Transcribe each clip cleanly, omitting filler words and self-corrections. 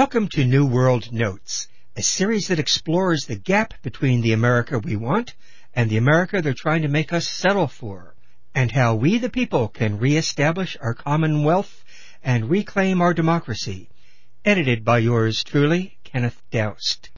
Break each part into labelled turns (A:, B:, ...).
A: Welcome to New World Notes, a series that explores the gap between the America we want and the America they're trying to make us settle for, and how we the people can reestablish our commonwealth and reclaim our democracy. Edited by yours truly, Kenneth Doust.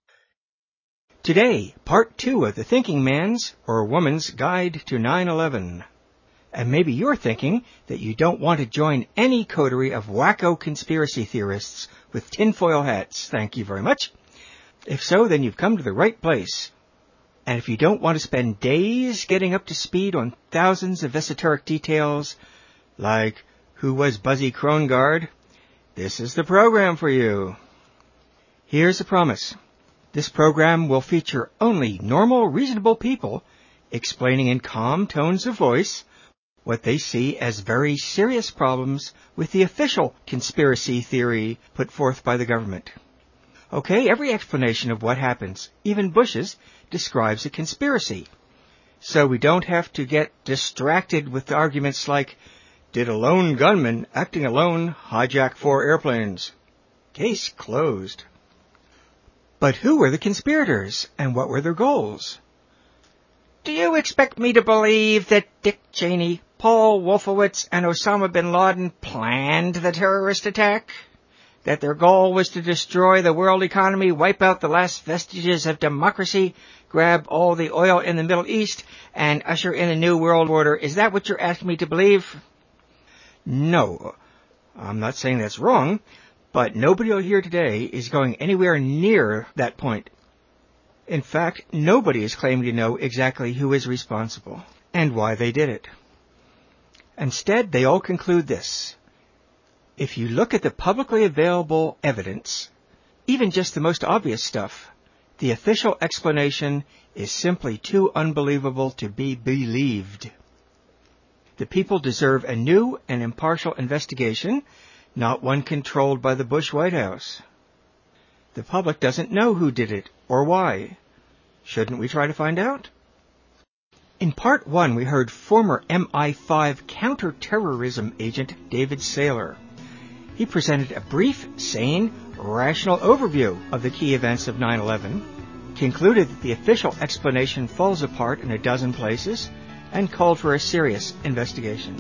A: Today, part 2 of the Thinking Man's or Woman's Guide to 9/11. And maybe you're thinking that you don't want to join any coterie of wacko conspiracy theorists with tinfoil hats. Thank you very much. If so, then you've come to the right place. And if you don't want to spend days getting up to speed on thousands of esoteric details, like who was Buzzy Krongard, this is the program for you. Here's a promise. This program will feature only normal, reasonable people explaining in calm tones of voice what they see as very serious problems with the official conspiracy theory put forth by the government. Okay, every explanation of what happens, even Bush's, describes a conspiracy. So we don't have to get distracted with arguments like, did a lone gunman acting alone hijack 4 airplanes? Case closed. But who were the conspirators, and what were their goals? Do you expect me to believe that Dick Cheney, Paul Wolfowitz, and Osama bin Laden planned the terrorist attack? That their goal was to destroy the world economy, wipe out the last vestiges of democracy, grab all the oil in the Middle East, and usher in a new world order? Is that what you're asking me to believe? No, I'm not saying that's wrong, but nobody here today is going anywhere near that point. In fact, nobody is claiming to know exactly who is responsible and why they did it. Instead, they all conclude this. If you look at the publicly available evidence, even just the most obvious stuff, the official explanation is simply too unbelievable to be believed. The people deserve a new and impartial investigation, not one controlled by the Bush White House. The public doesn't know who did it or why. Shouldn't we try to find out? In part 1, we heard former MI5 counterterrorism agent David Saylor. He presented a brief, sane, rational overview of the key events of 9/11, concluded that the official explanation falls apart in a dozen places, and called for a serious investigation.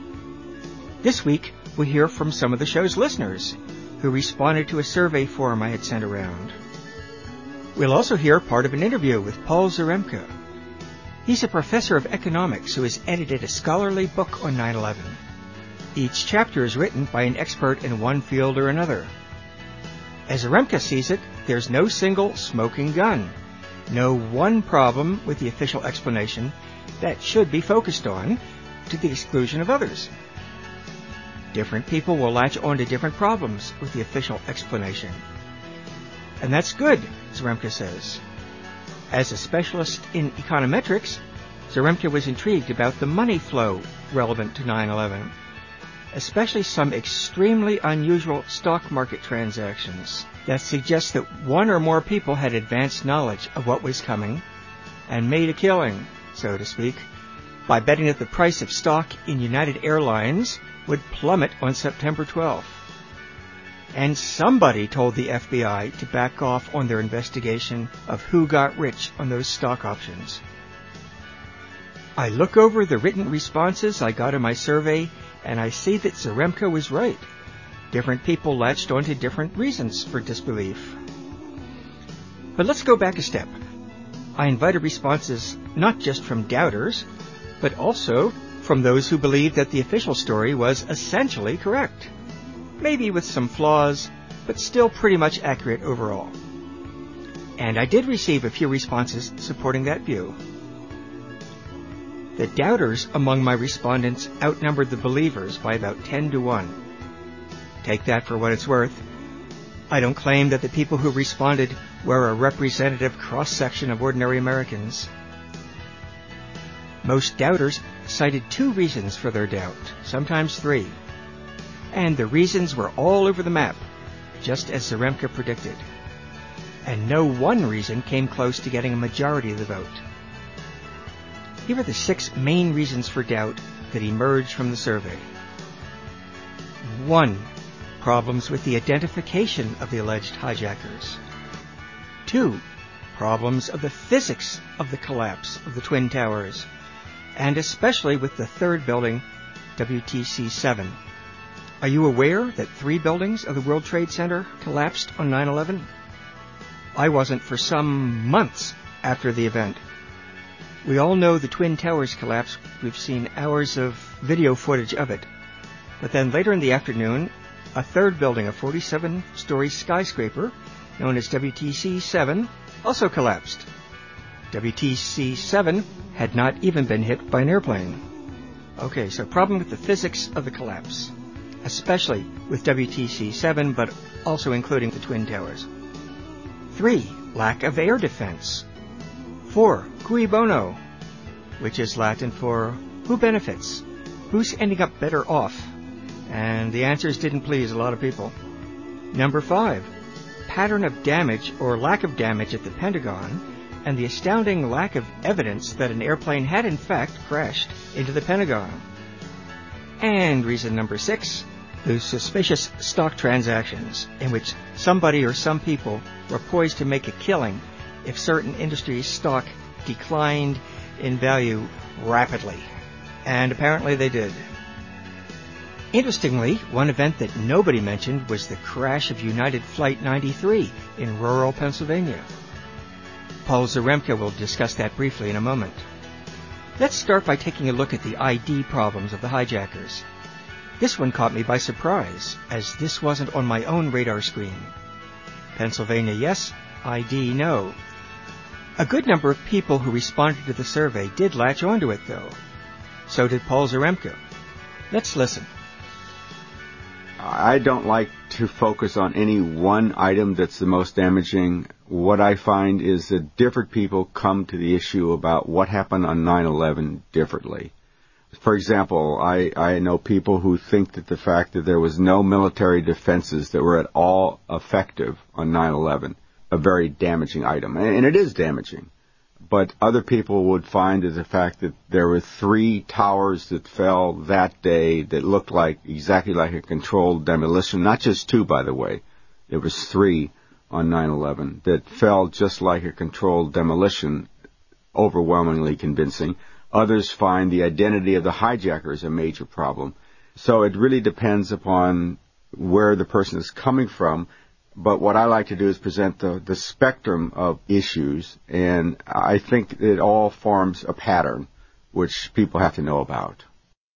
A: This week, we hear from some of the show's listeners, who responded to a survey form I had sent around. We'll also hear part of an interview with Paul Zaremka. He's a professor of economics who has edited a scholarly book on 9/11. Each chapter is written by an expert in one field or another. As Zaremka sees it, there's no single smoking gun, no one problem with the official explanation that should be focused on to the exclusion of others. Different people will latch on to different problems with the official explanation. And that's good, Zaremka says. As a specialist in econometrics, Zaremka was intrigued about the money flow relevant to 9/11, especially some extremely unusual stock market transactions that suggest that one or more people had advanced knowledge of what was coming and made a killing, so to speak, by betting that the price of stock in United Airlines would plummet on September 12th. And somebody told the FBI to back off on their investigation of who got rich on those stock options. I look over the written responses I got in my survey, and I see that Zaremka was right. Different people latched on to different reasons for disbelief. But let's go back a step. I invited responses not just from doubters, but also from those who believed that the official story was essentially correct. Maybe with some flaws, but still pretty much accurate overall. And I did receive a few responses supporting that view. The doubters among my respondents outnumbered the believers by about 10-1. Take that for what it's worth. I don't claim that the people who responded were a representative cross-section of ordinary Americans. Most doubters cited 2 reasons for their doubt, sometimes 3. And the reasons were all over the map, just as Zaremka predicted. And no one reason came close to getting a majority of the vote. Here are the 6 main reasons for doubt that emerged from the survey. 1. Problems with the identification of the alleged hijackers. 2. Problems of the physics of the collapse of the Twin Towers, and especially with the third building, WTC-7. Are you aware that 3 buildings of the World Trade Center collapsed on 9/11? I wasn't for some months after the event. We all know the Twin Towers collapse. We've seen hours of video footage of it. But then later in the afternoon, a third building, a 47-story skyscraper known as WTC-7, also collapsed. WTC-7 had not even been hit by an airplane. Okay, so problem with the physics of the collapse, especially with WTC-7, but also including the Twin Towers. 3. Lack of air defense. 4. Cui bono, which is Latin for who benefits? Who's ending up better off? And the answers didn't please a lot of people. Number 5. Pattern of damage or lack of damage at the Pentagon, and the astounding lack of evidence that an airplane had in fact crashed into the Pentagon. And reason number 6, the suspicious stock transactions in which somebody or some people were poised to make a killing if certain industries' stock declined in value rapidly. And apparently they did. Interestingly, one event that nobody mentioned was the crash of United Flight 93 in rural Pennsylvania. Paul Zaremka will discuss that briefly in a moment. Let's start by taking a look at the ID problems of the hijackers. This one caught me by surprise, as this wasn't on my own radar screen. Pennsylvania, yes. ID, no. A good number of people who responded to the survey did latch onto it, though. So did Paul Zaremka. Let's listen.
B: I don't like to focus on any one item that's the most damaging. What I find is that different people come to the issue about what happened on 9/11 differently. For example, I know people who think that the fact that there was no military defenses that were at all effective on 9/11, a very damaging item. And it is damaging. But other people would find that the fact that there were 3 towers that fell that day that looked like exactly like a controlled demolition, not just 2, by the way. There was 3 on 9/11 that fell just like a controlled demolition, overwhelmingly convincing. Others find the identity of the hijackers a major problem. So it really depends upon where the person is coming from. But what I like to do is present the spectrum of issues, and I think it all forms a pattern which people have to know about.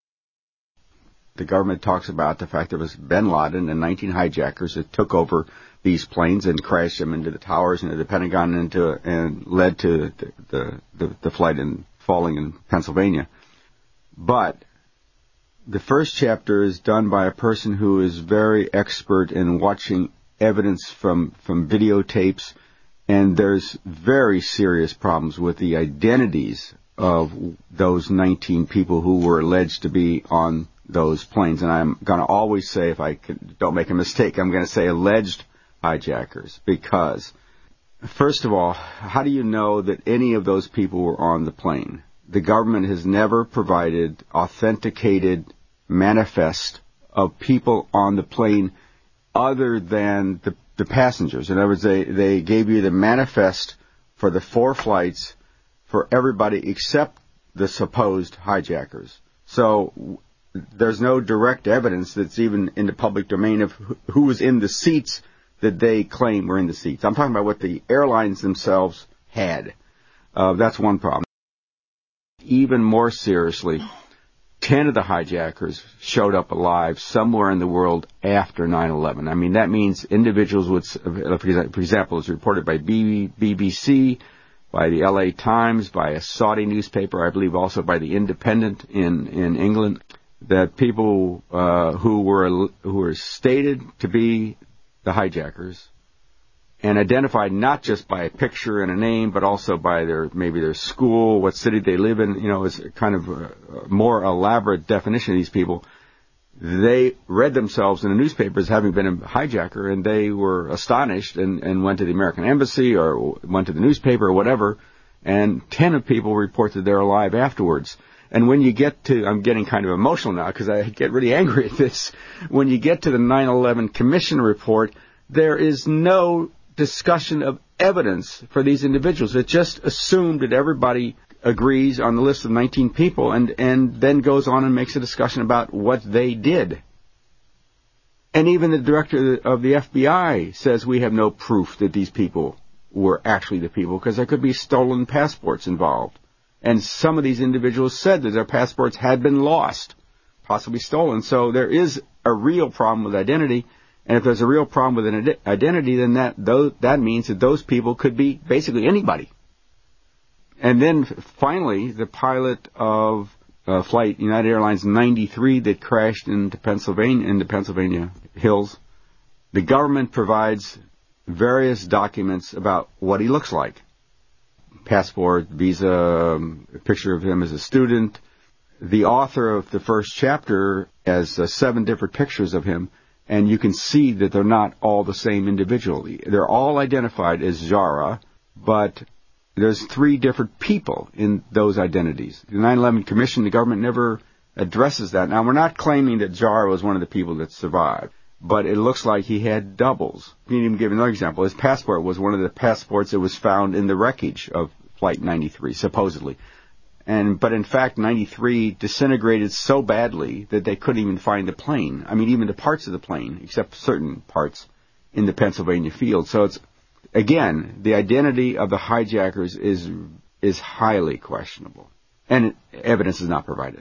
B: The government talks about the fact there was bin Laden and 19 hijackers that took over these planes and crashed them into the towers and into the Pentagon and led to the flight and falling in Pennsylvania. But the first chapter is done by a person who is very expert in watching evidence from videotapes, and there's very serious problems with the identities of those 19 people who were alleged to be on those planes. And I'm going to always say, if I don't make a mistake, I'm going to say alleged hijackers, because first of all, how do you know that any of those people were on the plane? The government has never provided authenticated manifest of people on the plane other than the passengers. In other words, they gave you the manifest for the 4 flights for everybody except the supposed hijackers. So there's no direct evidence that's even in the public domain of who was in the seats that they claim were in the seats. I'm talking about what the airlines themselves had. That's one problem. Even more seriously, 10 of the hijackers showed up alive somewhere in the world after 9/11. I mean, that means individuals would, for example, it's reported by BBC, by the LA Times, by a Saudi newspaper, I believe also by the Independent in England, that people who were stated to be the hijackers and identified not just by a picture and a name, but also by maybe their school, what city they live in, is kind of a more elaborate definition of these people. They read themselves in the newspapers as having been a hijacker, and they were astonished and went to the American Embassy or went to the newspaper or whatever, and 10 of people report that they're alive afterwards. And when you get to, I'm getting kind of emotional now because I get really angry at this. When you get to the 9/11 Commission report, there is no discussion of evidence for these individuals. It just assumed that everybody agrees on the list of 19 people and then goes on and makes a discussion about what they did. And even the director of the FBI says we have no proof that these people were actually the people because there could be stolen passports involved. And some of these individuals said that their passports had been lost, possibly stolen. So there is a real problem with identity. And if there's a real problem with an identity, then that means that those people could be basically anybody. And then finally, the pilot of flight United Airlines 93 that crashed in the Pennsylvania hills, the government provides various documents about what he looks like. Passport, visa, a picture of him as a student. The author of the first chapter has 7 different pictures of him, and you can see that they're not all the same individual. They're all identified as Jara, but there's 3 different people in those identities. The 9/11 Commission, the government never addresses that. Now, we're not claiming that Jara was one of the people that survived, but it looks like he had doubles. You can even give another example. His passport was one of the passports that was found in the wreckage of Flight 93, supposedly. But in fact, 93 disintegrated so badly that they couldn't even find the plane. I mean, even the parts of the plane, except certain parts, in the Pennsylvania field. So it's, again, the identity of the hijackers is highly questionable, and evidence is not provided.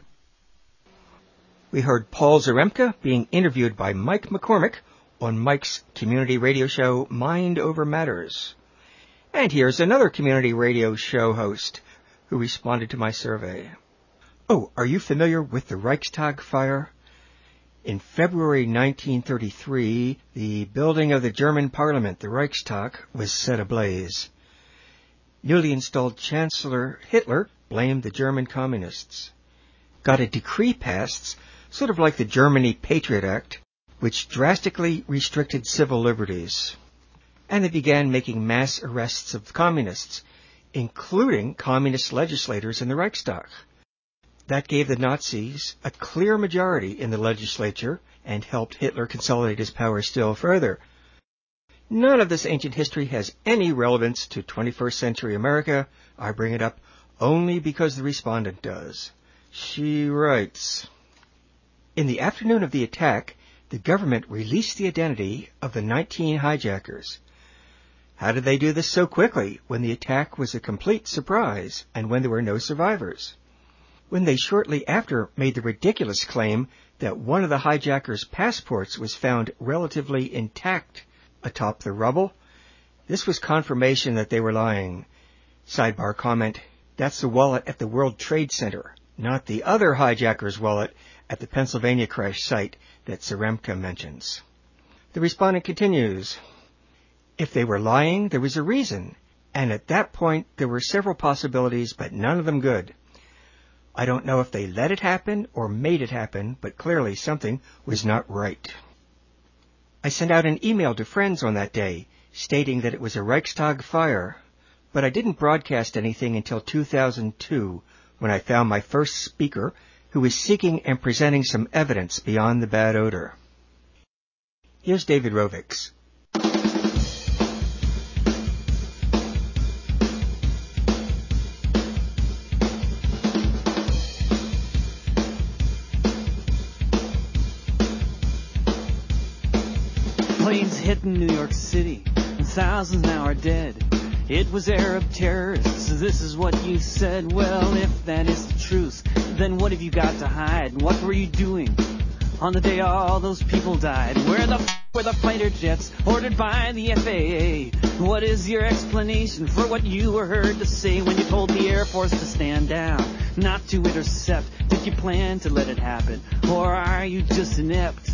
A: We heard Paul Zaremka being interviewed by Mike McCormick on Mike's community radio show, Mind Over Matters. And here's another community radio show host who responded to my survey. Oh, are you familiar with the Reichstag fire? In February 1933, the building of the German parliament, the Reichstag, was set ablaze. Newly installed Chancellor Hitler blamed the German communists. Got a decree passed, sort of like the Germany Patriot Act, which drastically restricted civil liberties. And they began making mass arrests of communists, including communist legislators in the Reichstag. That gave the Nazis a clear majority in the legislature and helped Hitler consolidate his power still further. None of this ancient history has any relevance to 21st century America. I bring it up only because the respondent does. She writes, in the afternoon of the attack, the government released the identity of the 19 hijackers. How did they do this so quickly when the attack was a complete surprise and when there were no survivors? When they shortly after made the ridiculous claim that one of the hijackers' passports was found relatively intact atop the rubble, this was confirmation that they were lying. Sidebar comment, that's the wallet at the World Trade Center, not the other hijacker's wallet at the Pennsylvania crash site that Zaremka mentions. The respondent continues, if they were lying, there was a reason, and at that point there were several possibilities, but none of them good. I don't know if they let it happen or made it happen, but clearly something was not right. I sent out an email to friends on that day, stating that it was a Reichstag fire, but I didn't broadcast anything until 2002, when I found my first speaker, who was seeking and presenting some evidence beyond the bad odor. Here's David Rovics.
C: Planes hitting New York City, and thousands now are dead. It was Arab terrorists, this is what you said. Well, if that is the truth, then what have you got to hide? What were you doing on the day all those people died? Where the were the fighter jets ordered by the FAA? What is your explanation for what you were heard to say when you told the Air Force to stand down, not to intercept? Did you plan to let it happen, or are you just inept?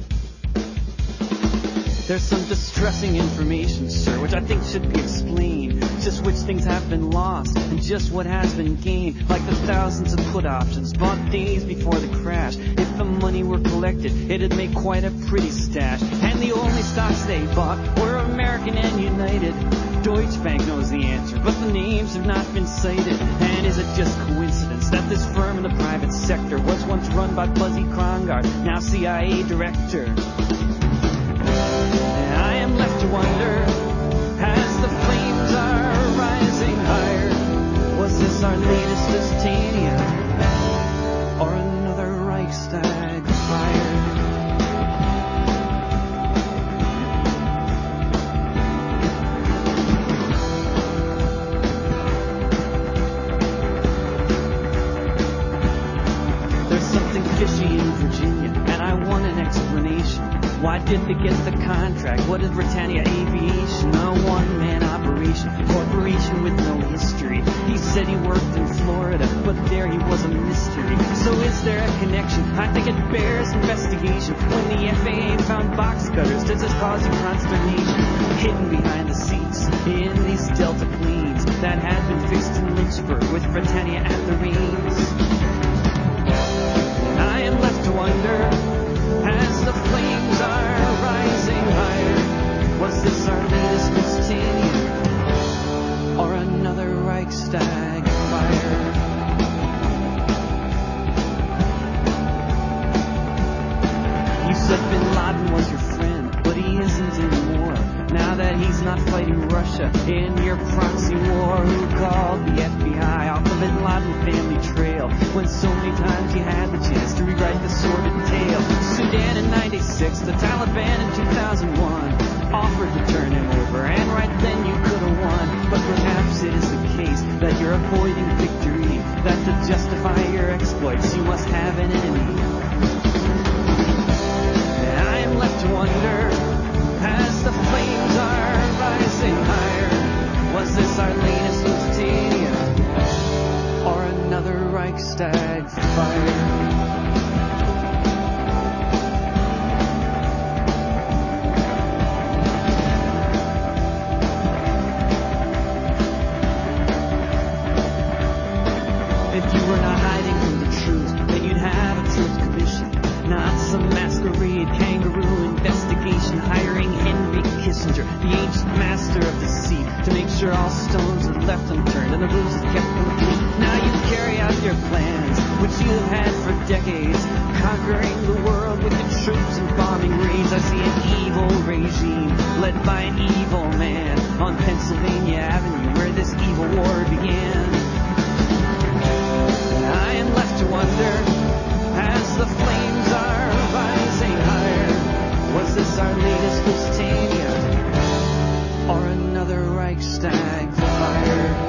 C: There's some distressing information, sir, which I think should be explained. Just which things have been lost and just what has been gained. Like the thousands of put options bought days before the crash. If the money were collected, it'd make quite a pretty stash. And the only stocks they bought were American and United. Deutsche Bank knows the answer, but the names have not been cited. And is it just coincidence that this firm in the private sector was once run by Buzzy Krongard, now CIA director? And I am left to wonder, as the flames are rising higher, was this our latest Lusitania, or another Reichstag fire? Why did they get the contract? What is Britannia Aviation? A one-man operation, corporation with no history. He said he worked in Florida, but there he was a mystery. So is there a connection? I think it bears investigation. When the FAA found box cutters, does this cause you consternation? Hidden behind the seats in these Delta planes that had been fixed in Lynchburg with Britannia at the reins. And I am left to wonder, as the flames are rising higher, was this our latest Lusitania, or another Reichstag fire? You said Bin Laden was your friend, but he isn't anymore. Now that he's not fighting Russia in your proxy war, who called the FBI off the Bin Laden family trail when so many times you had the chance to rewrite the sordid tale? Sudan in 96, the Taliban in 2001 offered to turn him over, and right then you could have won. But perhaps it is the case that you're avoiding victory, that to justify your exploits you must have an enemy. And I am left to wonder, as the flames are rising higher, was this our latest Lusitania, or another Reichstag fire? All stones are left unturned and the rules are kept complete. Now you carry out your plans, which you have had for decades, conquering the world with your troops and bombing raids. I see an evil regime led by an evil man on Pennsylvania Avenue, where this evil war began. And I am left to wonder, as the flames are rising higher, was this our latest Lusitania, or another Reichstag fire?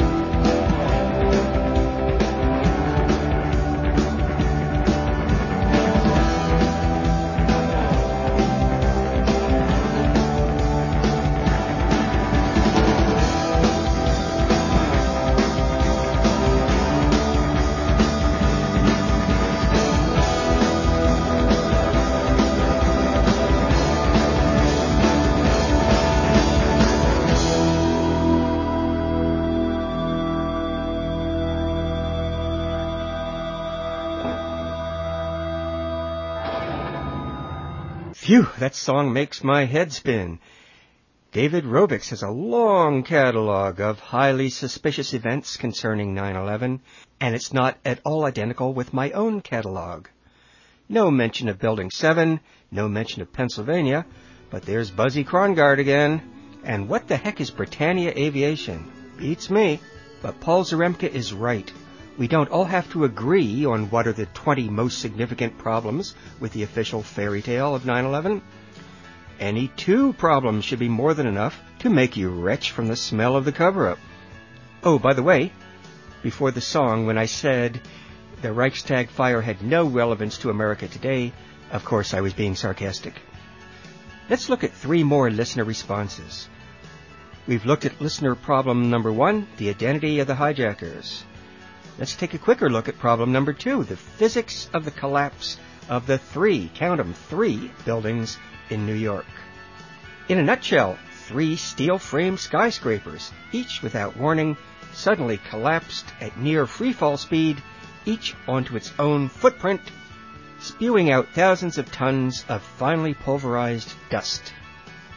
A: Phew, that song makes my head spin. David Rovics has a long catalog of highly suspicious events concerning 9/11, and it's not at all identical with my own catalog. No mention of Building 7, no mention of Pennsylvania, but there's Buzzy Krongard again. And what the heck is Britannia Aviation? Beats me. But Paul Zaremka is right. We don't all have to agree on what are the 20 most significant problems with the official fairy tale of 9/11. Any 2 problems should be more than enough to make you retch from the smell of the cover-up. Oh, by the way, before the song, when I said the Reichstag fire had no relevance to America today, of course I was being sarcastic. Let's look at 3 more listener responses. We've looked at listener problem number 1, the identity of the hijackers. Let's take a quicker look at problem number 2, the physics of the collapse of the 3, count them, 3 buildings in New York. In a nutshell, 3 steel-frame skyscrapers, each without warning, suddenly collapsed at near freefall speed, each onto its own footprint, spewing out thousands of tons of finely pulverized dust.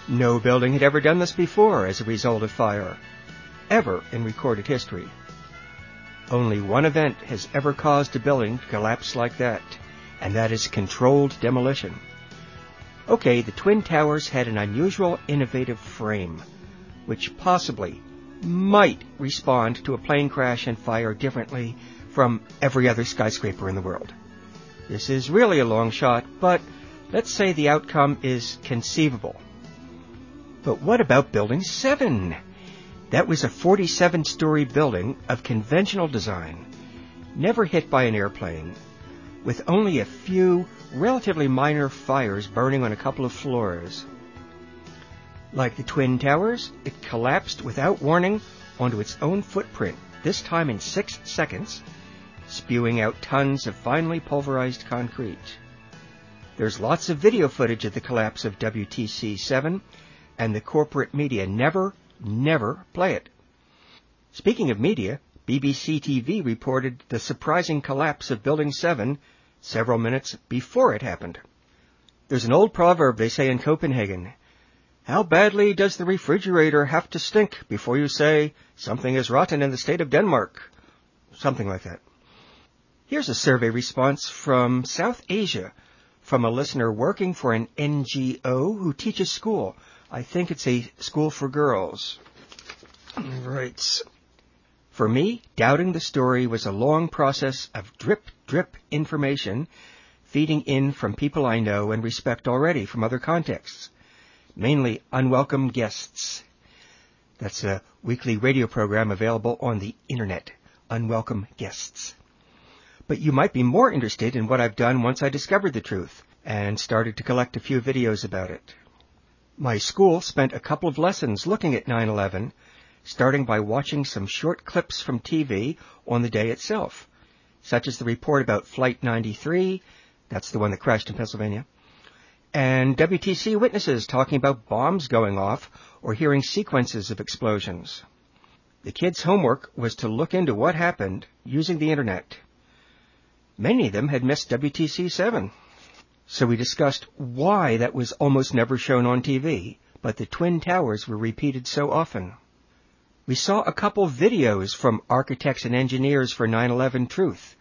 A: No building had ever done this before as a result of fire, ever in recorded history. Only one event has ever caused a building to collapse like that, and that is controlled demolition. Okay, the Twin Towers had an unusual, innovative frame, which possibly might respond to a plane crash and fire differently from every other skyscraper in the world. This is really a long shot, but let's say the outcome is conceivable. But what about Building 7? That was a 47-story building of conventional design, never hit by an airplane, with only a few relatively minor fires burning on a couple of floors. Like the Twin Towers, it collapsed without warning onto its own footprint, this time in 6 seconds, spewing out tons of finely pulverized concrete. There's lots of video footage of the collapse of WTC-7, and the corporate media never play it. Speaking of media, BBC TV reported the surprising collapse of Building 7 several minutes before it happened. There's an old proverb they say in Copenhagen: how badly does the refrigerator have to stink before you say something is rotten in the state of Denmark? Something like that. Here's a survey response from South Asia from a listener working for an NGO who teaches school. I think it's a school for girls. Right. For me, doubting the story was a long process of drip information feeding in from people I know and respect already from other contexts, mainly unwelcome guests. That's a weekly radio program available on the internet, Unwelcome Guests. But you might be more interested in what I've done once I discovered the truth and started to collect a few videos about it. My school spent a couple of lessons looking at 9/11, starting by watching some short clips from TV on the day itself, such as the report about Flight 93, that's the one that crashed in Pennsylvania, and WTC witnesses talking about bombs going off or hearing sequences of explosions. The kids' homework was to look into what happened using the internet. Many of them had missed WTC-7. So we discussed why that was almost never shown on TV, but the Twin Towers were repeated so often. We saw a couple videos from Architects and Engineers for 9/11 Truth,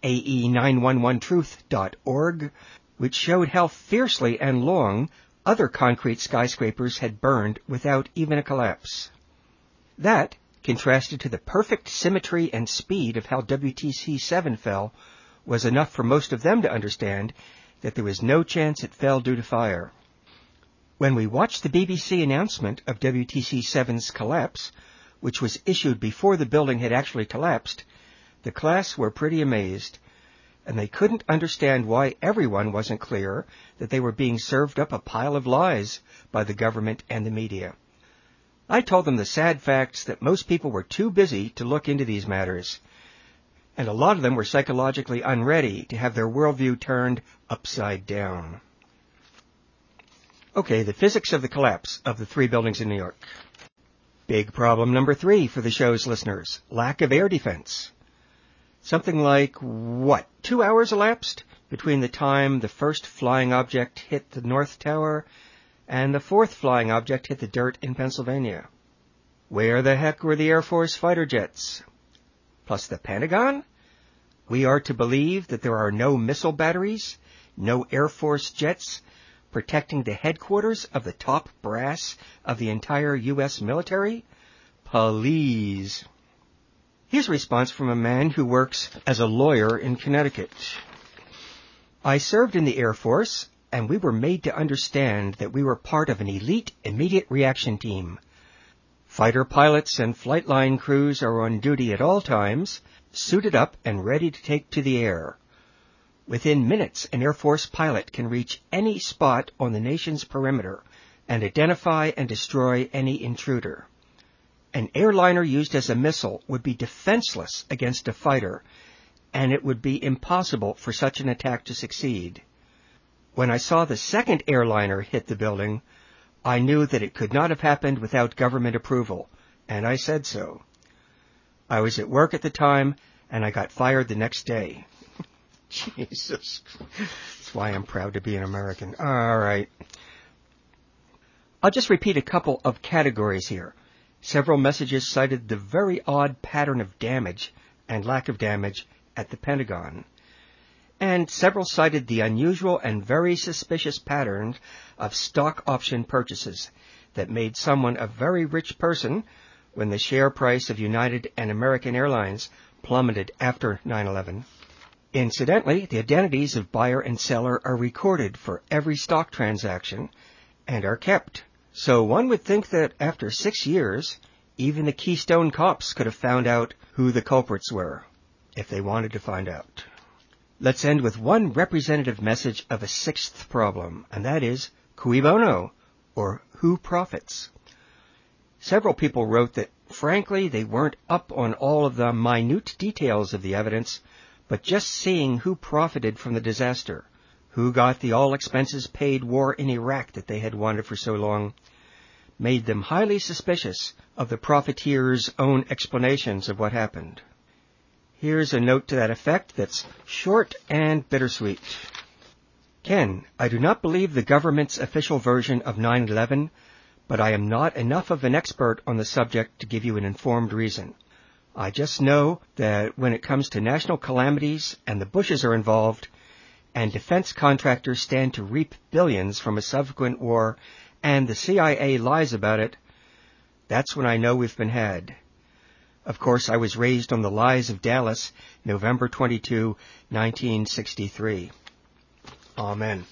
A: AE911truth.org, which showed how fiercely and long other concrete skyscrapers had burned without even a collapse. That, contrasted to the perfect symmetry and speed of how WTC-7 fell, was enough for most of them to understand that there was no chance it fell due to fire. When we watched the BBC announcement of WTC-7's collapse, which was issued before the building had actually collapsed, the class were pretty amazed, and they couldn't understand why everyone wasn't clear that they were being served up a pile of lies by the government and the media. I told them the sad facts that most people were too busy to look into these matters, and a lot of them were psychologically unready to have their worldview turned upside down. Okay, the physics of the collapse of the 3 buildings in New York. Big problem number 3 for the show's listeners: lack of air defense. Something like, 2 hours elapsed between the time the first flying object hit the North Tower and the 4th flying object hit the dirt in Pennsylvania. Where the heck were the Air Force fighter jets? Plus the Pentagon? We are to believe that there are no missile batteries, no Air Force jets protecting the headquarters of the top brass of the entire U.S. military? Please. Here's a response from a man who works as a lawyer in Connecticut. I served in the Air Force, and we were made to understand that we were part of an elite immediate reaction team. Fighter pilots and flight line crews are on duty at all times, suited up and ready to take to the air. Within minutes, an Air Force pilot can reach any spot on the nation's perimeter and identify and destroy any intruder. An airliner used as a missile would be defenseless against a fighter, and it would be impossible for such an attack to succeed. When I saw the second airliner hit the building, I knew that it could not have happened without government approval, and I said so. I was at work at the time, and I got fired the next day. Jesus. That's why I'm proud to be an American. All right. I'll just repeat a couple of categories here. Several messages cited the very odd pattern of damage and lack of damage at the Pentagon. And several cited the unusual and very suspicious pattern of stock option purchases that made someone a very rich person when the share price of United and American Airlines plummeted after 9/11. Incidentally, the identities of buyer and seller are recorded for every stock transaction and are kept. So one would think that after 6 years, even the Keystone Cops could have found out who the culprits were, if they wanted to find out. Let's end with one representative message of a sixth problem, and that is cui bono, or who profits. Several people wrote that, frankly, they weren't up on all of the minute details of the evidence, but just seeing who profited from the disaster, who got the all-expenses-paid war in Iraq that they had wanted for so long, made them highly suspicious of the profiteers' own explanations of what happened. Here's a note to that effect that's short and bittersweet. Ken, I do not believe the government's official version of 9/11, but I am not enough of an expert on the subject to give you an informed reason. I just know that when it comes to national calamities and the Bushes are involved, and defense contractors stand to reap billions from a subsequent war, and the CIA lies about it, that's when I know we've been had. Of course, I was raised on the lies of Dallas, November 22, 1963. Amen.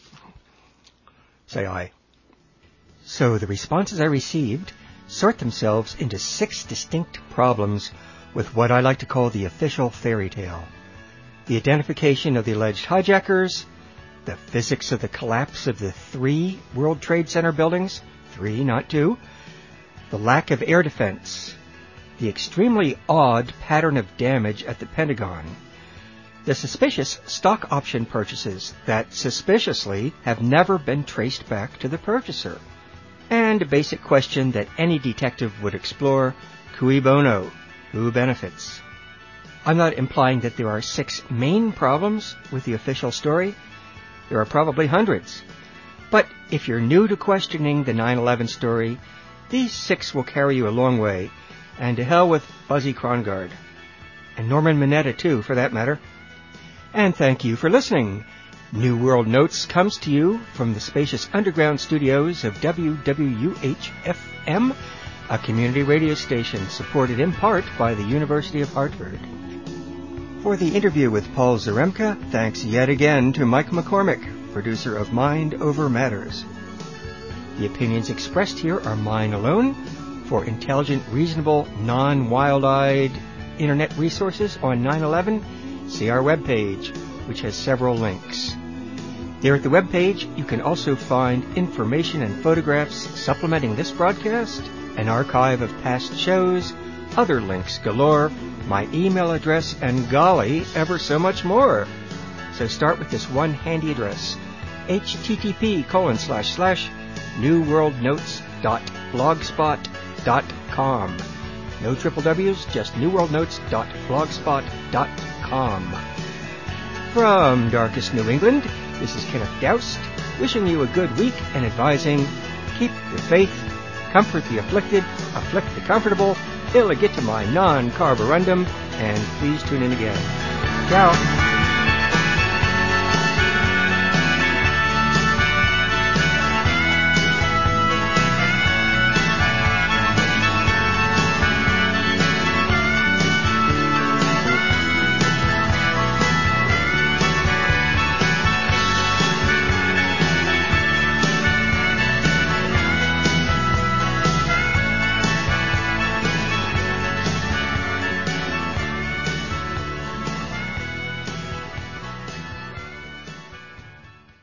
A: Say aye. So the responses I received sort themselves into 6 distinct problems with what I like to call the official fairy tale. The identification of the alleged hijackers, the physics of the collapse of the 3 World Trade Center buildings, 3, not 2, the lack of air defense, the extremely odd pattern of damage at the Pentagon, the suspicious stock option purchases that suspiciously have never been traced back to the purchaser, and a basic question that any detective would explore, cui bono, who benefits? I'm not implying that there are 6 main problems with the official story. There are probably hundreds. But if you're new to questioning the 9/11 story, these 6 will carry you a long way, and to hell with Buzzy Krongard. And Norman Mineta, too, for that matter. And thank you for listening. New World Notes comes to you from the spacious underground studios of WWUH-FM, a community radio station supported in part by the University of Hartford. For the interview with Paul Zaremka, thanks yet again to Mike McCormick, producer of Mind Over Matters. The opinions expressed here are mine alone. For intelligent, reasonable, non-wild-eyed internet resources on 9/11, see our webpage, which has several links. There at the webpage, you can also find information and photographs supplementing this broadcast, an archive of past shows, other links galore, my email address, and golly, ever so much more. So start with this one handy address, http://newworldnotes.blogspot.com. No triple W's, just newworldnotes.blogspot.com. From darkest New England, this is Kenneth Doust, wishing you a good week and advising, keep the faith, comfort the afflicted, afflict the comfortable, illegitimi non carborundum, and please tune in again. Ciao.